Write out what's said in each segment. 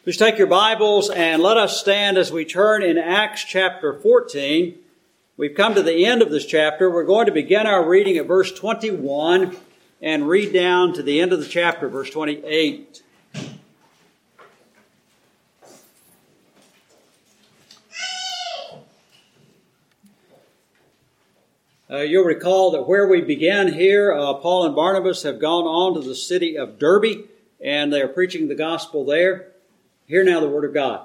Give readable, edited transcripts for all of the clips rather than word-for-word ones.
Please take your Bibles and let us stand as we turn in Acts chapter 14. We've come to the end of this chapter. We're going to begin our reading at verse 21 and read down to the end of the chapter, verse 28. You'll recall that where we began here, Paul and Barnabas have gone on to the city of Derbe, and they are preaching the gospel there. Hear now the word of God.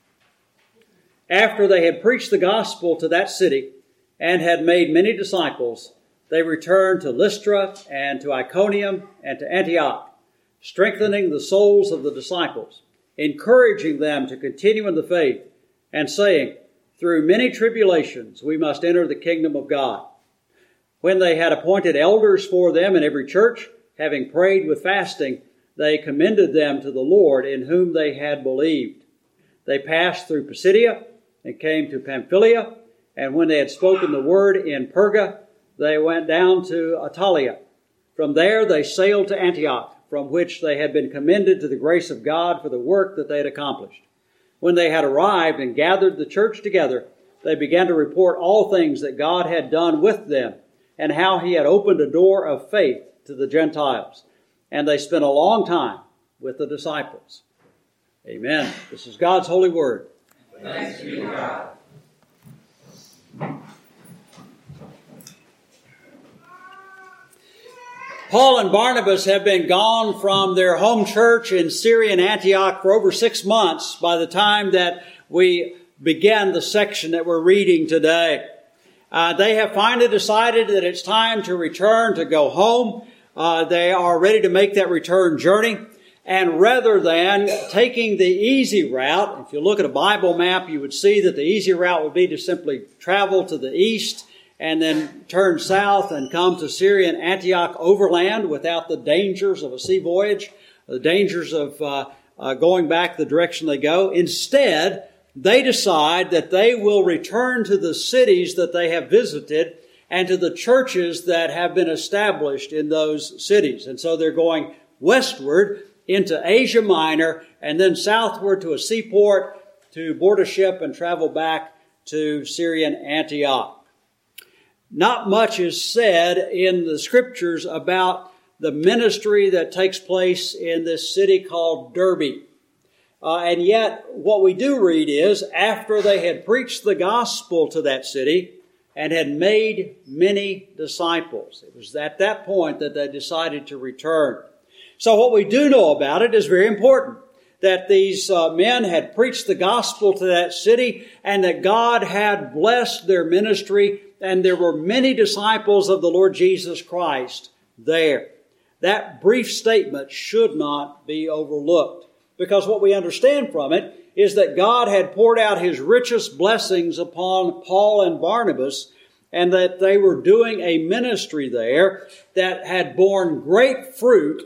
After they had preached the gospel to that city and had made many disciples, they returned to Lystra and to Iconium and to Antioch, strengthening the souls of the disciples, encouraging them to continue in the faith, and saying, "Through many tribulations we must enter the kingdom of God." When they had appointed elders for them in every church, having prayed with fasting, they commended them to the Lord in whom they had believed. They passed through Pisidia and came to Pamphylia, and when they had spoken the word in Perga, they went down to Attalia. From there they sailed to Antioch, from which they had been commended to the grace of God for the work that they had accomplished. When they had arrived and gathered the church together, they began to report all things that God had done with them, and how he had opened a door of faith to the Gentiles. And they spent a long time with the disciples. Amen. This is God's holy word. Thanks be to God. Paul and Barnabas have been gone from their home church in Syrian Antioch for over 6 months by the time that we began the section that we're reading today. They have finally decided that it's time to return, to go home. They are ready to make that return journey. And rather than taking the easy route, if you look at a Bible map, you would see that the easy route would be to simply travel to the east and then turn south and come to Syrian Antioch overland without the dangers of a sea voyage, the dangers of going back the direction they go. Instead, they decide that they will return to the cities that they have visited and to the churches that have been established in those cities. And so they're going westward into Asia Minor and then southward to a seaport to board a ship and travel back to Syrian Antioch. Not much is said in the scriptures about the ministry that takes place in this city called Derbe. And yet what we do read is after they had preached the gospel to that city and had made many disciples. It was at that point that they decided to return. So what we do know about it is very important. That these men had preached the gospel to that city and that God had blessed their ministry and there were many disciples of the Lord Jesus Christ there. That brief statement should not be overlooked because what we understand from it is that God had poured out His richest blessings upon Paul and Barnabas and that they were doing a ministry there that had borne great fruit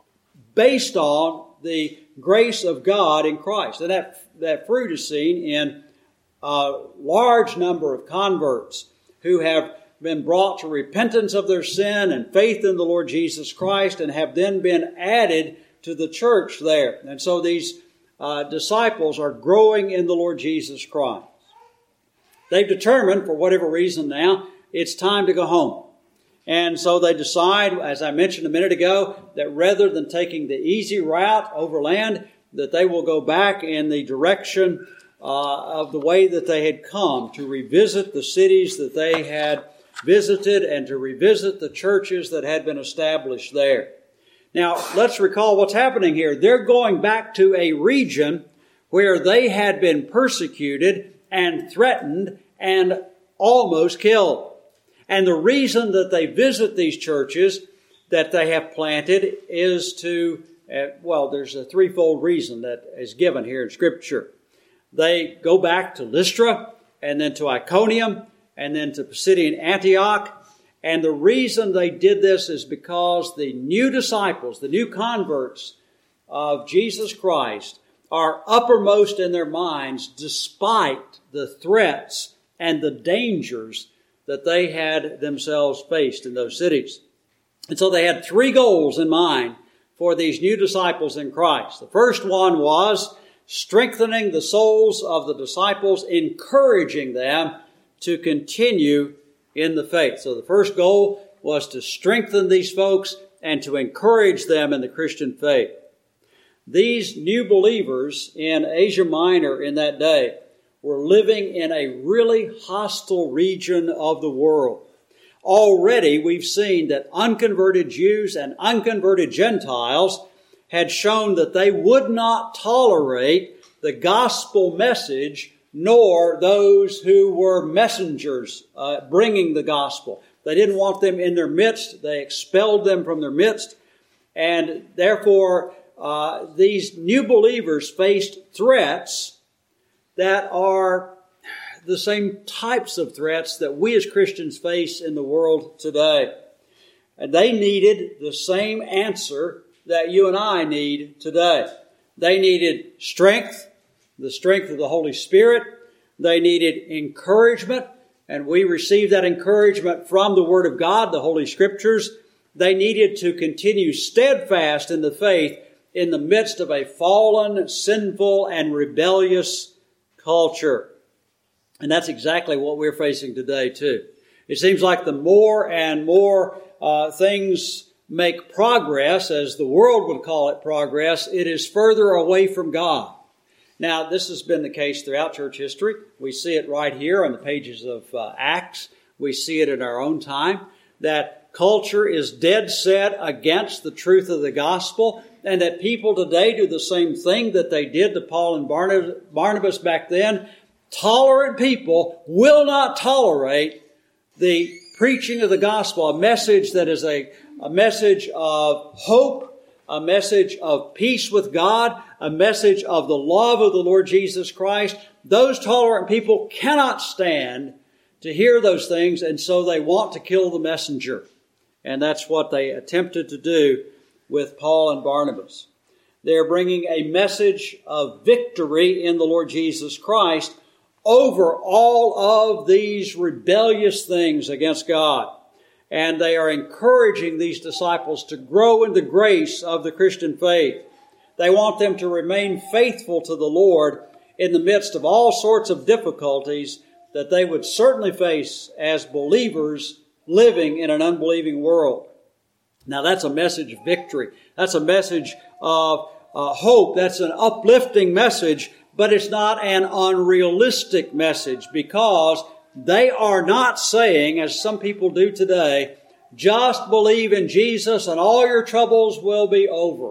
based on the grace of God in Christ. And that fruit is seen in a large number of converts who have been brought to repentance of their sin and faith in the Lord Jesus Christ and have then been added to the church there. And so these disciples are growing in the Lord Jesus Christ. They've determined, for whatever reason now, it's time to go home. And so they decide, as I mentioned a minute ago, that rather than taking the easy route overland, that they will go back in the direction of the way that they had come, to revisit the cities that they had visited and to revisit the churches that had been established there. Now, let's recall what's happening here. They're going back to a region where they had been persecuted and threatened and almost killed. And the reason that they visit these churches that they have planted is to, there's a threefold reason that is given here in Scripture. They go back to Lystra and then to Iconium and then to Pisidian Antioch. And the reason they did this is because the new disciples, the new converts of Jesus Christ are uppermost in their minds despite the threats and the dangers that they had themselves faced in those cities. And so they had three goals in mind for these new disciples in Christ. The first one was strengthening the souls of the disciples, encouraging them to continue in the faith. So the first goal was to strengthen these folks and to encourage them in the Christian faith. These new believers in Asia Minor in that day were living in a really hostile region of the world. Already we've seen that unconverted Jews and unconverted Gentiles had shown that they would not tolerate the gospel message nor those who were messengers bringing the gospel. They didn't want them in their midst. They expelled them from their midst. And therefore, these new believers faced threats that are the same types of threats that we as Christians face in the world today. And they needed the same answer that you and I need today. They needed strength, the strength of the Holy Spirit. They needed encouragement, and we received that encouragement from the Word of God, the Holy Scriptures. They needed to continue steadfast in the faith in the midst of a fallen, sinful, and rebellious culture. And that's exactly what we're facing today, too. It seems like the more and more things make progress, as the world would call it progress, it is further away from God. Now, this has been the case throughout church history. We see it right here on the pages of Acts. We see it in our own time, that culture is dead set against the truth of the gospel, and that people today do the same thing that they did to Paul and Barnabas back then. Tolerant people will not tolerate the preaching of the gospel, a message that is a message of hope, a message of peace with God, a message of the love of the Lord Jesus Christ. Those tolerant people cannot stand to hear those things, and so they want to kill the messenger. And that's what they attempted to do with Paul and Barnabas. They're bringing a message of victory in the Lord Jesus Christ over all of these rebellious things against God. And they are encouraging these disciples to grow in the grace of the Christian faith. They want them to remain faithful to the Lord in the midst of all sorts of difficulties that they would certainly face as believers living in an unbelieving world. Now that's a message of victory. That's a message of hope. That's an uplifting message, but it's not an unrealistic message, because they are not saying, as some people do today, just believe in Jesus and all your troubles will be over.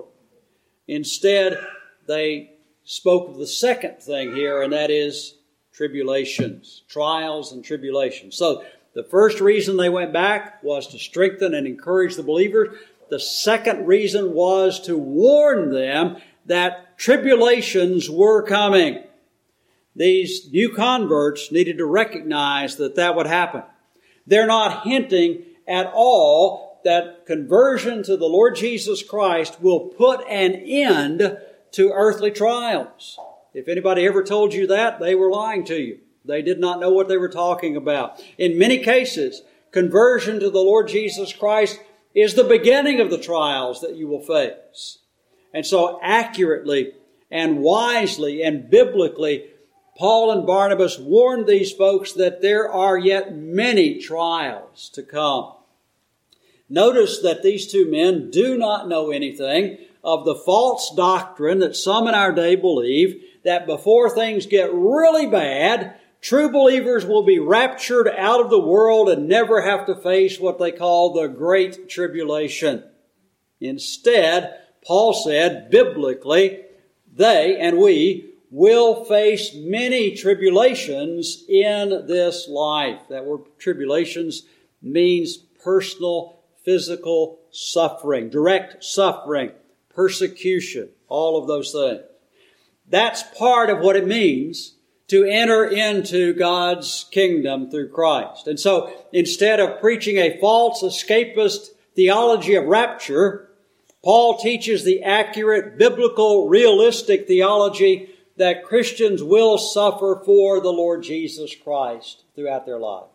Instead, they spoke of the second thing here, and that is tribulations, trials and tribulations. So the first reason they went back was to strengthen and encourage the believers. The second reason was to warn them that tribulations were coming. These new converts needed to recognize that that would happen. They're not hinting at all that conversion to the Lord Jesus Christ will put an end to earthly trials. If anybody ever told you that, they were lying to you. They did not know what they were talking about. In many cases, conversion to the Lord Jesus Christ is the beginning of the trials that you will face. And so accurately and wisely and biblically, Paul and Barnabas warned these folks that there are yet many trials to come. Notice that these two men do not know anything of the false doctrine that some in our day believe, that before things get really bad, true believers will be raptured out of the world and never have to face what they call the Great Tribulation. Instead, Paul said, biblically, they and we will face many tribulations in this life. That word tribulations means personal, physical suffering, direct suffering, persecution, all of those things. That's part of what it means to enter into God's kingdom through Christ. And so instead of preaching a false escapist theology of rapture, Paul teaches the accurate, biblical, realistic theology that Christians will suffer for the Lord Jesus Christ throughout their lives.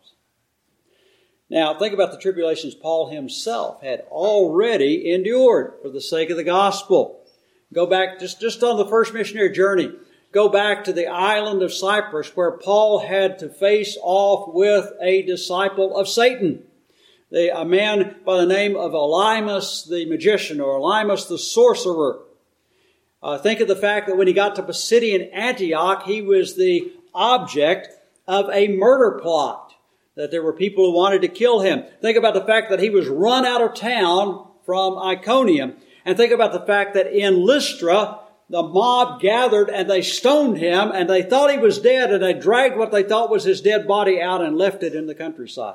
Now, think about the tribulations Paul himself had already endured for the sake of the gospel. Go back just on the first missionary journey. go back to the island of Cyprus, where Paul had to face off with a disciple of Satan, a man by the name of Elymas the magician, or Elymas the sorcerer. Think of the fact that when he got to Pisidian Antioch, he was the object of a murder plot, that there were people who wanted to kill him. Think about the fact that he was run out of town from Iconium. And think about the fact that in Lystra, the mob gathered and they stoned him, and they thought he was dead, and they dragged what they thought was his dead body out and left it in the countryside.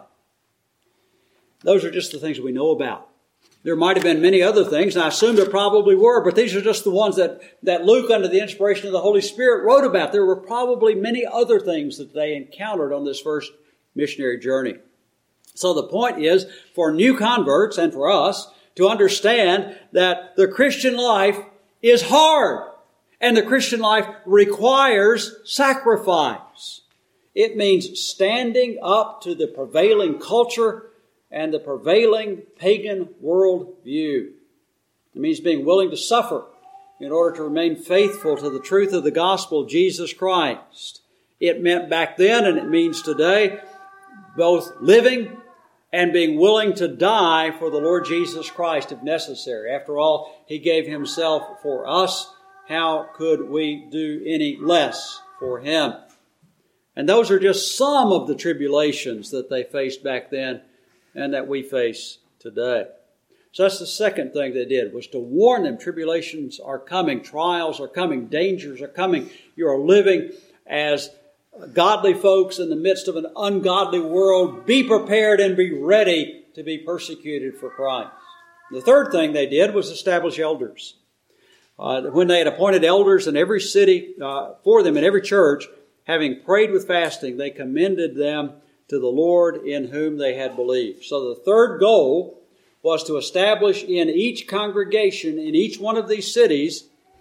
Those are just the things we know about. There might have been many other things, and I assume there probably were, but these are just the ones that Luke, under the inspiration of the Holy Spirit, wrote about. There were probably many other things that they encountered on this first missionary journey. So the point is, for new converts and for us, to understand that the Christian life is hard, and the Christian life requires sacrifice. It means standing up to the prevailing culture and the prevailing pagan worldview. It means being willing to suffer in order to remain faithful to the truth of the gospel of Jesus Christ. It meant back then, and it means today, both living and being willing to die for the Lord Jesus Christ if necessary. After all, He gave Himself for us. How could we do any less for Him? And those are just some of the tribulations that they faced back then and that we face today. So that's the second thing they did, was to warn them. Tribulations are coming, trials are coming, dangers are coming. You are living as godly folks in the midst of an ungodly world. Be prepared and be ready to be persecuted for Christ. The third thing they did was establish elders. When they had appointed elders in every city for them in every church, having prayed with fasting, they commended them to the Lord in whom they had believed. So the third goal was to establish in each congregation, in each one of these cities,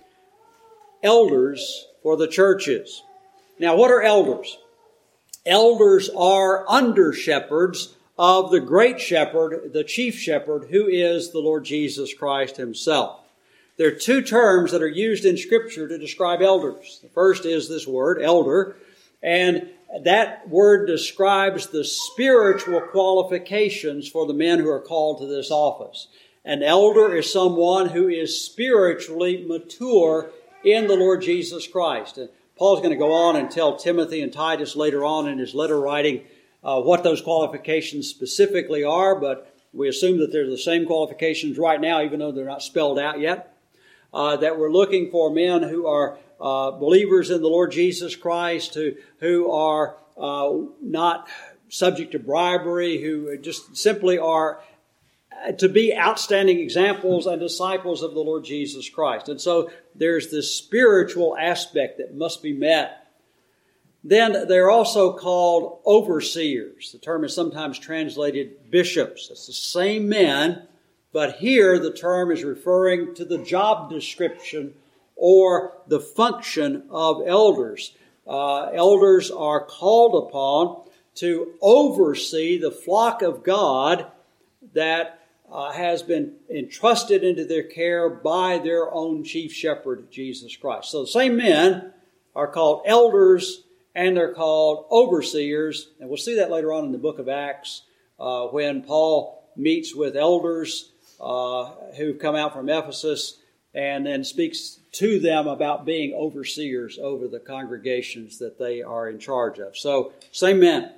elders for the churches. Now, what are elders? Elders are under-shepherds of the great shepherd, the chief shepherd, who is the Lord Jesus Christ Himself. There are two terms that are used in Scripture to describe elders. The first is this word, elder, and that word describes the spiritual qualifications for the men who are called to this office. An elder is someone who is spiritually mature in the Lord Jesus Christ. And Paul's going to go on and tell Timothy and Titus later on in his letter writing what those qualifications specifically are, but we assume that they're the same qualifications right now, even though they're not spelled out yet. That we're looking for men who are believers in the Lord Jesus Christ, who are not subject to bribery, who just simply are to be outstanding examples and disciples of the Lord Jesus Christ. And so there's this spiritual aspect that must be met. Then they're also called overseers. The term is sometimes translated bishops. It's the same men, but here the term is referring to the job description or the function of elders. Elders are called upon to oversee the flock of God that has been entrusted into their care by their own chief shepherd, Jesus Christ. So the same men are called elders and they're called overseers. And we'll see that later on in the book of Acts when Paul meets with elders who've come out from Ephesus and then speaks to them about being overseers over the congregations that they are in charge of. So, same men.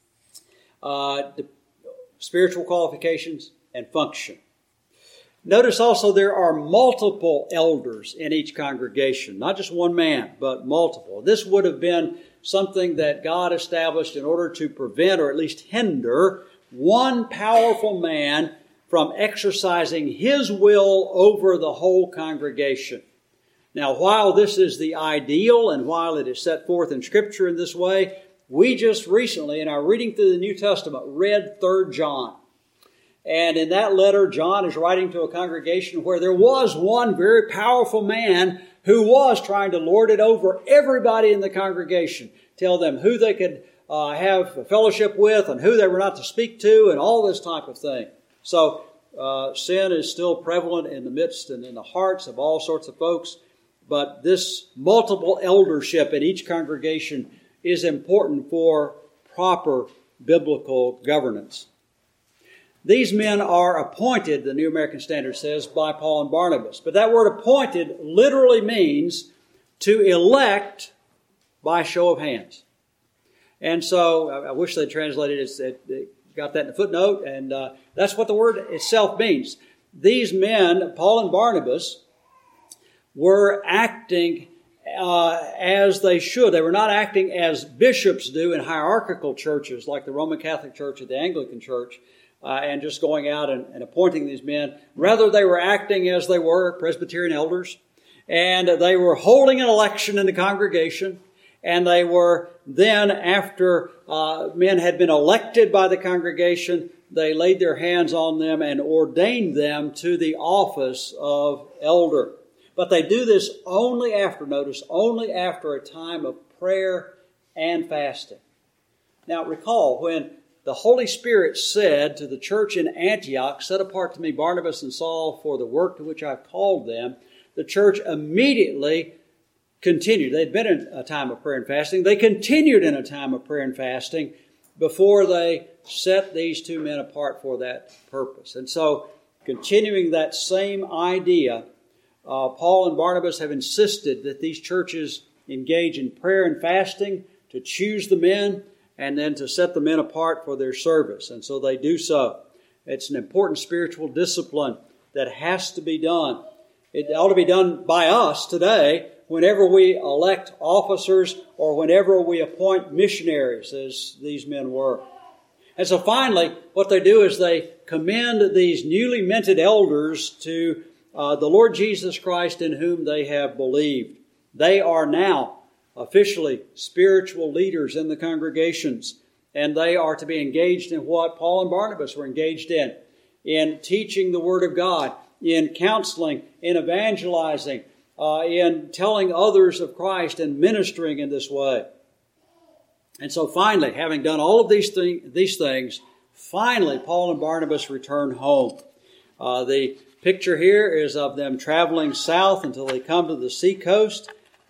The spiritual qualifications and function. Notice also there are multiple elders in each congregation. Not just one man, but multiple. This would have been something that God established in order to prevent or at least hinder one powerful man from exercising his will over the whole congregation. Now, while this is the ideal and while it is set forth in Scripture in this way, we just recently, in our reading through the New Testament, read 3 John. And in that letter, John is writing to a congregation where there was one very powerful man who was trying to lord it over everybody in the congregation, tell them who they could have fellowship with and who they were not to speak to and all this type of thing. So sin is still prevalent in the midst and in the hearts of all sorts of folks. But this multiple eldership in each congregation is important for proper biblical governance. These men are appointed, the New American Standard says, by Paul and Barnabas. But that word appointed literally means to elect by show of hands. And so I wish they translated it, they got that in the footnote, and that's what the word itself means. These men, Paul and Barnabas, were acting as they should. They were not acting as bishops do in hierarchical churches like the Roman Catholic Church or the Anglican Church, and just going out and appointing these men. Rather, they were acting as they were Presbyterian elders, and they were holding an election in the congregation, and they were then, after men had been elected by the congregation, they laid their hands on them and ordained them to the office of elder. But they do this only after a time of prayer and fasting. Now recall, when the Holy Spirit said to the church in Antioch, "Set apart to me Barnabas and Saul for the work to which I've called them," the church immediately continued. They'd been in a time of prayer and fasting. They continued in a time of prayer and fasting before they set these two men apart for that purpose. And so, continuing that same idea, Paul and Barnabas have insisted that these churches engage in prayer and fasting to choose the men and then to set the men apart for their service. And so they do so. It's an important spiritual discipline that has to be done. It ought to be done by us today whenever we elect officers or whenever we appoint missionaries, as these men were. And so finally, what they do is they commend these newly minted elders to the Lord Jesus Christ in whom they have believed. They are now officially spiritual leaders in the congregations, and they are to be engaged in what Paul and Barnabas were engaged in teaching the Word of God, in counseling, in evangelizing, in telling others of Christ and ministering in this way. And so finally, having done all of these things, finally Paul and Barnabas return home. The picture here is of them traveling south until they come to the seacoast,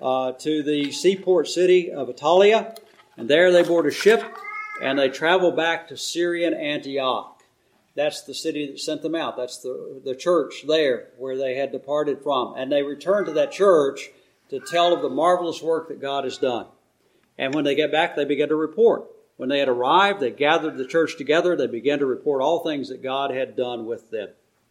to the seaport city of Attalia. And there they board a ship and they travel back to Syrian Antioch. That's the city that sent them out. That's the church there where they had departed from. And they return to that church to tell of the marvelous work that God has done. And when they get back, they begin to report. When they had arrived, they gathered the church together. They began to report all things that God had done with them.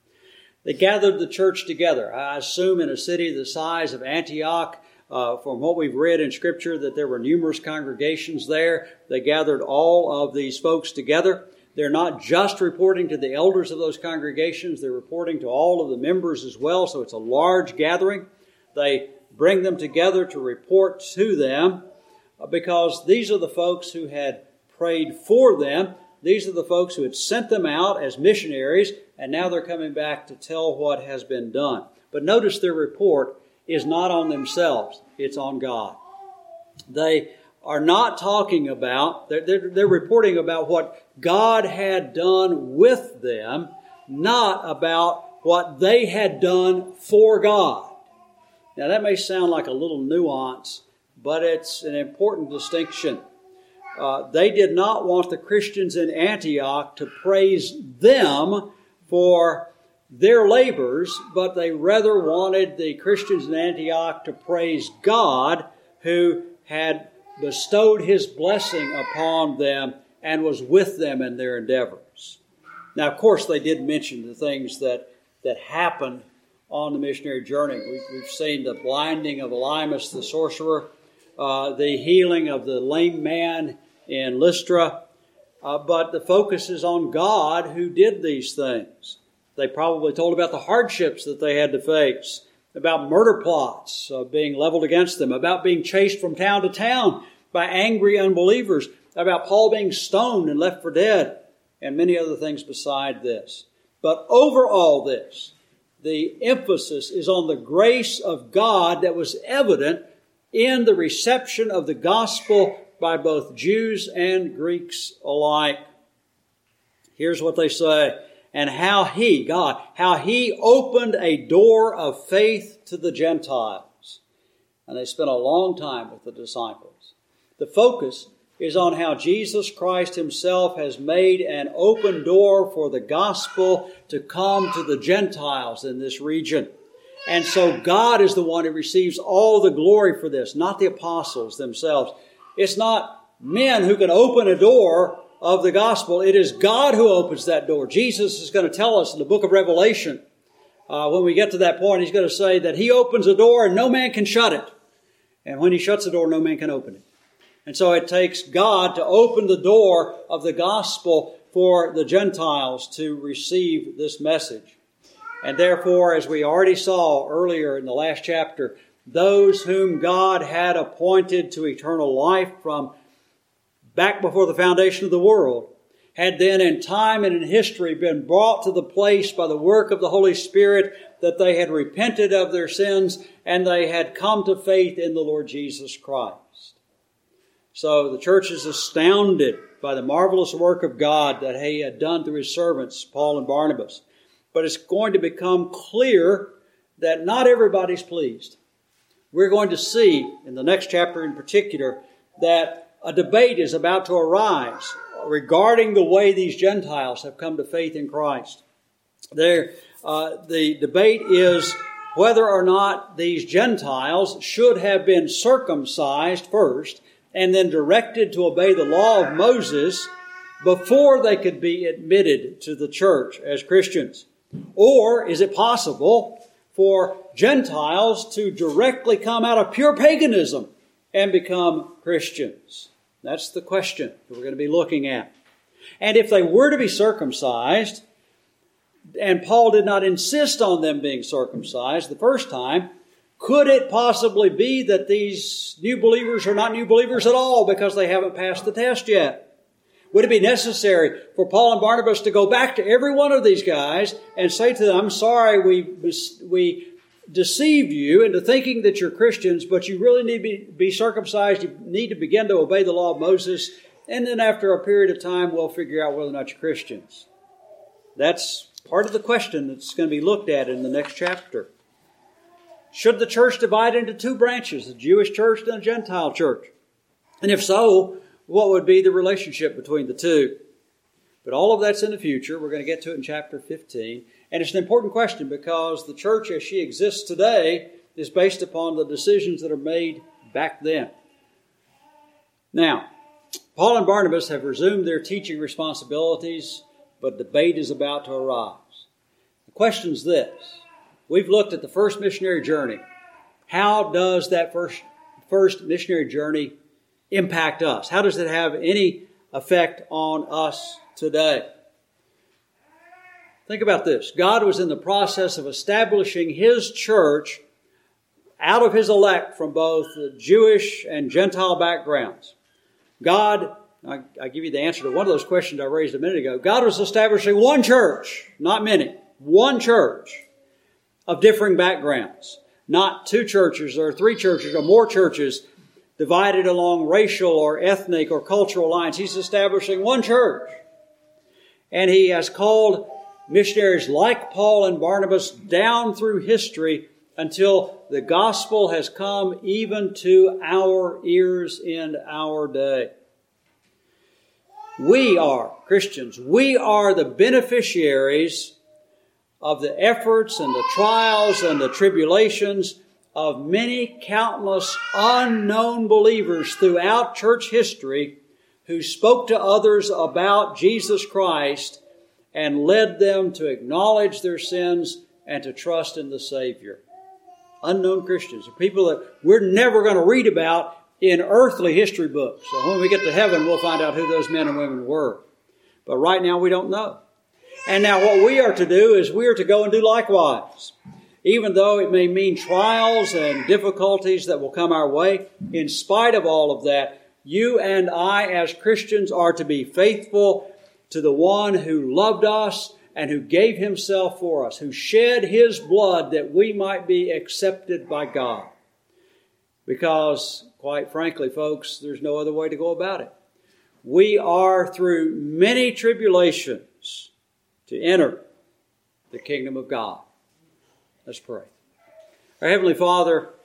They gathered the church together. I assume in a city the size of Antioch, from what we've read in Scripture, that there were numerous congregations there. They gathered all of these folks together. They're not just reporting to the elders of those congregations. They're reporting to all of the members as well. So it's a large gathering. They bring them together to report to them because these are the folks who had prayed for them. These are the folks who had sent them out as missionaries, and now they're coming back to tell what has been done. But notice their report is not on themselves. It's on God. They are not talking about, they're reporting about what God had done with them, not about what they had done for God. Now that may sound like a little nuance, but it's an important distinction. They did not want the Christians in Antioch to praise them for their labors, but they rather wanted the Christians in Antioch to praise God who had bestowed His blessing upon them and was with them in their endeavors. Now, of course, they did mention the things that happened on the missionary journey. We've seen the blinding of Elymas the sorcerer, the healing of the lame man in Lystra, but the focus is on God who did these things. They probably told about the hardships that they had to face, about murder plots being leveled against them, about being chased from town to town by angry unbelievers, about Paul being stoned and left for dead, and many other things beside this. But over all this, the emphasis is on the grace of God that was evident in the reception of the gospel by both Jews and Greeks alike. Here's what they say. And how He, God, how He opened a door of faith to the Gentiles. And they spent a long time with the disciples. The focus is on how Jesus Christ himself has made an open door for the gospel to come to the Gentiles in this region. And so God is the one who receives all the glory for this, not the apostles themselves. It's not men who can open a door of the gospel. It is God who opens that door. Jesus is going to tell us in the book of Revelation, when we get to that point, he's going to say that he opens a door and no man can shut it. And when he shuts the door, no man can open it. And so it takes God to open the door of the gospel for the Gentiles to receive this message. And therefore, as we already saw earlier in the last chapter, those whom God had appointed to eternal life from back before the foundation of the world had then in time and in history been brought to the place by the work of the Holy Spirit that they had repented of their sins and they had come to faith in the Lord Jesus Christ. So the church is astounded by the marvelous work of God that he had done through his servants, Paul and Barnabas. But it's going to become clear that not everybody's pleased. We're going to see in the next chapter in particular that a debate is about to arise regarding the way these Gentiles have come to faith in Christ. The debate is whether or not these Gentiles should have been circumcised first and then directed to obey the law of Moses before they could be admitted to the church as Christians. Or is it possible for Gentiles to directly come out of pure paganism and become Christians? That's the question that we're going to be looking at. And if they were to be circumcised, and Paul did not insist on them being circumcised the first time, could it possibly be that these new believers are not new believers at all because they haven't passed the test yet? Would it be necessary for Paul and Barnabas to go back to every one of these guys and say to them, I'm sorry we deceived you into thinking that you're Christians, but you really need to be circumcised. You need to begin to obey the law of Moses. And then after a period of time, we'll figure out whether or not you're Christians. That's part of the question that's going to be looked at in the next chapter. Should the church divide into two branches, the Jewish church and the Gentile church? And if so, what would be the relationship between the two? But all of that's in the future. We're going to get to it in chapter 15. And it's an important question because the church as she exists today is based upon the decisions that are made back then. Now, Paul and Barnabas have resumed their teaching responsibilities, but debate is about to arise. The question is this. We've looked at the first missionary journey. How does that first missionary journey impact us? How does it have any effect on us today? Think about this. God was in the process of establishing His church out of His elect from both the Jewish and Gentile backgrounds. God, I give you the answer to one of those questions I raised a minute ago. God was establishing one church, not many, one church of differing backgrounds. Not two churches or three churches or more churches divided along racial or ethnic or cultural lines. He's establishing one church. And He has called missionaries like Paul and Barnabas down through history until the gospel has come even to our ears in our day. We are Christians. We are the beneficiaries of the efforts and the trials and the tribulations of many countless unknown believers throughout church history who spoke to others about Jesus Christ and led them to acknowledge their sins and to trust in the Savior. Unknown Christians, people that we're never going to read about in earthly history books. So when we get to heaven, we'll find out who those men and women were. But right now, we don't know. And now what we are to do is we are to go and do likewise. Even though it may mean trials and difficulties that will come our way, in spite of all of that, you and I as Christians are to be faithful to the one who loved us and who gave Himself for us, who shed His blood that we might be accepted by God. Because, quite frankly, folks, there's no other way to go about it. We are through many tribulations to enter the kingdom of God. Let's pray. Our Heavenly Father,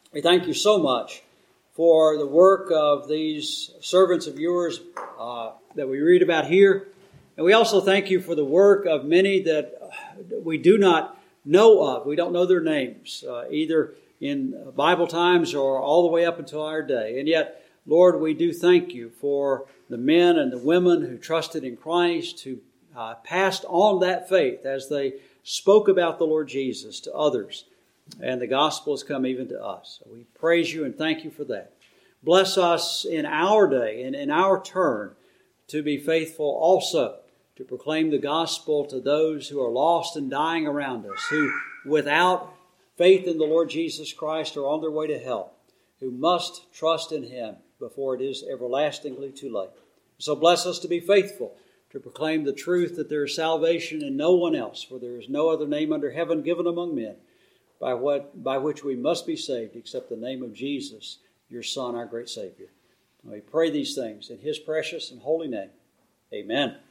We thank you so much for the work of these servants of yours that we read about here. And we also thank you for the work of many that we do not know of. We don't know their names, either in Bible times or all the way up until our day. And yet, Lord, we do thank you for the men and the women who trusted in Christ, who passed on that faith as they spoke about the Lord Jesus to others. And the gospel has come even to us. So we praise you and thank you for that. Bless us in our day and in our turn to be faithful also to proclaim the gospel to those who are lost and dying around us, who without faith in the Lord Jesus Christ are on their way to hell, who must trust in Him before it is everlastingly too late. So bless us to be faithful to proclaim the truth that there is salvation in no one else, for there is no other name under heaven given among men by which we must be saved except the name of Jesus, your Son, our great Savior. And we pray these things in His precious and holy name. Amen.